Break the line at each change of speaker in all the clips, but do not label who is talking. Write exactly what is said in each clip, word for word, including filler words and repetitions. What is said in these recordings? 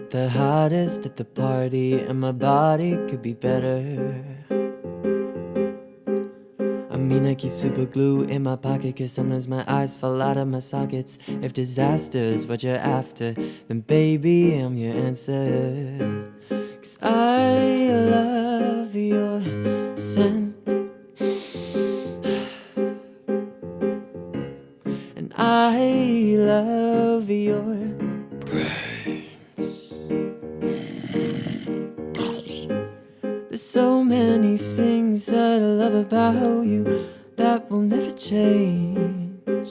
the hottest at the party, and my body could be better. I mean, I keep super glue in my pocket, cause sometimes my eyes fall out of my sockets. If disaster's what you're after, then baby, I'm your answer. Cause I love your scent, and I love your brains. There's so many things that I love about you that will never change,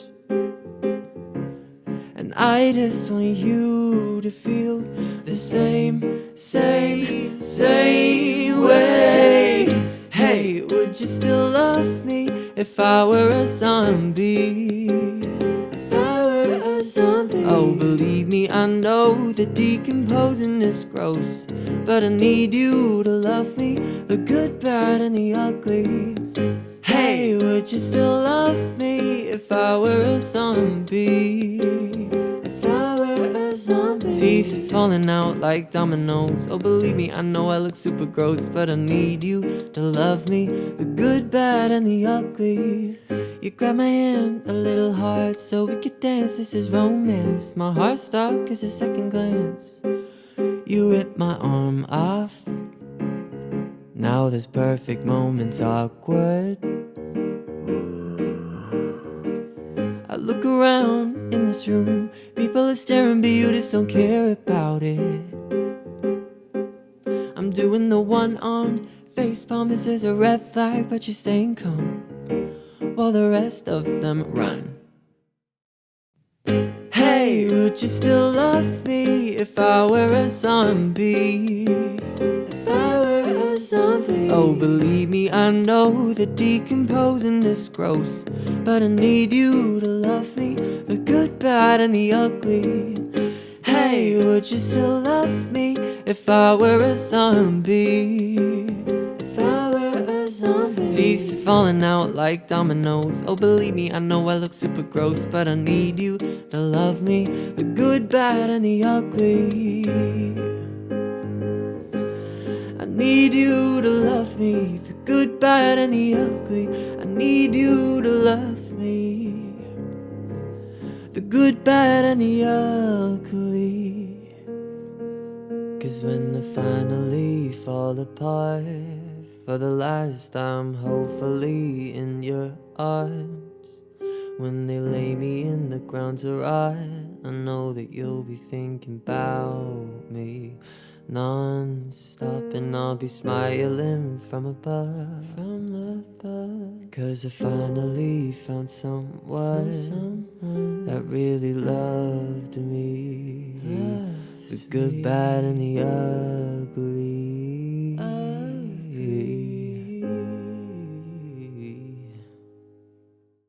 and I just want you to feel the same, same, same way. Hey, would you still love me if I were a zombie? If I were a zombie. Oh, believe me, I know that decomposing is gross, but I need you to love me, the good, bad, and the ugly. Hey, would you still love me if I were a zombie? If I were a zombie. Teeth falling out like dominoes. Oh, believe me, I know I look super gross, but I need you to love me, the good, bad, and the ugly. You grab my hand a little hard so we could dance, this is romance. My heart stopped cause a second glance, you ripped my arm off. Now this perfect moment's awkward. I look around in this room, people are staring but you just don't care about it. I'm doing the one-armed facepalm, this is a red flag, but you're staying calm while the rest of them run. Hey, would you still love me if I were a zombie? If I were a zombie. Oh, believe me, I know that decomposing is gross, but I need you to love me, the good, bad, and the ugly. Hey, would you still love me if I were a zombie? If I were a zombie. Teeth falling out like dominoes. Oh, believe me, I know I look super gross, but I need you to love me, the good, bad, and the ugly. I need you to love me, the good, bad, and the ugly. I need you to love me, the good, bad, and the ugly. Cause when I finally fall apart for the last time, hopefully in your arms, when they lay me in the ground to rot, I know that you'll be thinking about me non-stop, and I'll be smiling from above, from above. Cause I finally found someone, someone that really loved me, loved the good, me. Bad, and the ugly.